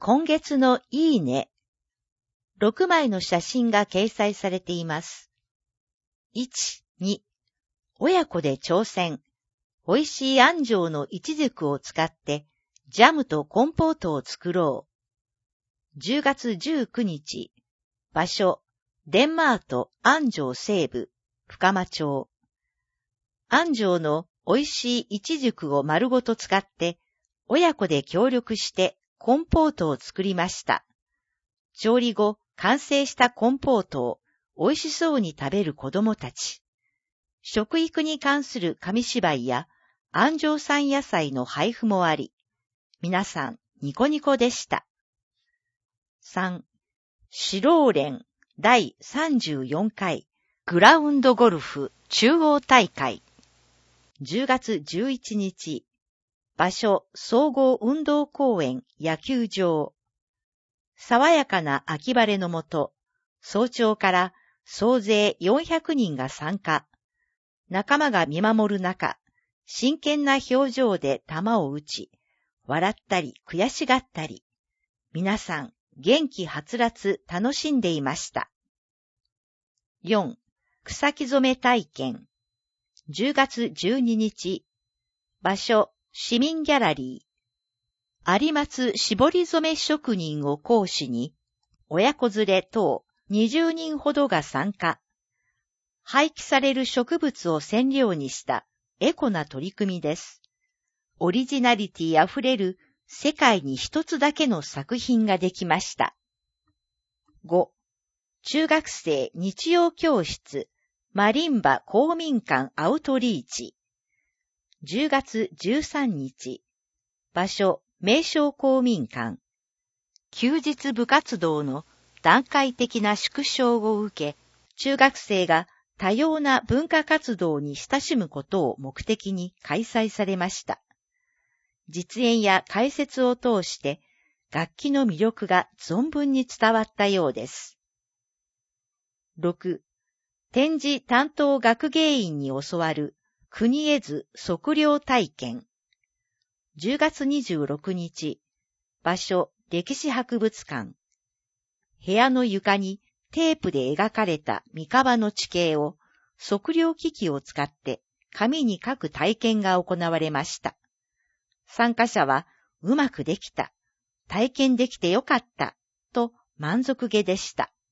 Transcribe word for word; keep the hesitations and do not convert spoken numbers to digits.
今月のいいね。ろくまいの写真が掲載されています。いち、に、親子で挑戦。美味しい安城のイチジクを使ってジャムとコンポートを作ろう。じゅうがつじゅうくにち、場所、デンマート安城西部、深間町。安城の美味しいイチジクを丸ごと使って親子で協力してコンポートを作りました。調理後、完成したコンポートを美味しそうに食べる子供たち。食育に関する紙芝居や安城産野菜の配布もあり、皆さんニコニコでした。さん. シローレンだいさんじゅうよんかいグラウンドゴルフ中央大会。じゅうがつじゅういちにち、場所総合運動公園野球場。爽やかな秋晴れのもと、早朝から総勢よんひゃくにんが参加。仲間が見守る中、真剣な表情で球を打ち、笑ったり悔しがったり、皆さん元気はつらつ楽しんでいました。よん. 草木染め体験。じゅうがつじゅうににち、場所市民ギャラリー。有松絞り染め職人を講師に、親子連れ等にじゅうにんほどが参加。廃棄される植物を染料にしたエコな取り組みです。オリジナリティあふれる世界に一つだけの作品ができました。ご. 中学生日曜教室マリンバ公民館アウトリーチ。じゅうがつじゅうさんにち、場所名称公民館。休日部活動の段階的な縮小を受け、中学生が多様な文化活動に親しむことを目的に開催されました。実演や解説を通して楽器の魅力が存分に伝わったようです。ろく. 展示担当学芸員に教わる国絵図測量体験。じゅうがつにじゅうろくにち、場所歴史博物館。部屋の床にテープで描かれた三河の地形を測量機器を使って紙に書く体験が行われました。参加者はうまくできた、体験できてよかったと満足げでした。